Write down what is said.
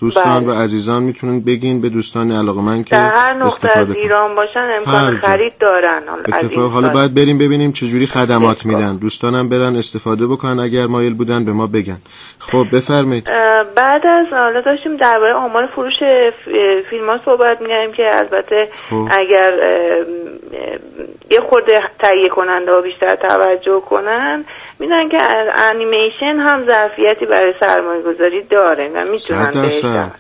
دوستان و عزیزان میتونن بگین به دوستان علاقه‌مند که در هر نقطه از استفاده ایران باشن امکان خرید دارن. اتفاق حالا باید بریم ببینیم چجوری خدمات میدن، دوستانم برن استفاده بکنن اگر مایل بودن به ما بگن. خب بفرمایید. بعد از حالا داشتیم درباره آمار فروش فیلم ها صحبت می‌کردیم که البته اگر یه خورده تهیه کننده ها بیشتر توجه کنن میدونن که انیمیشن هم ظرفیتی برای سرمایه گذاری داره و میتونن بهش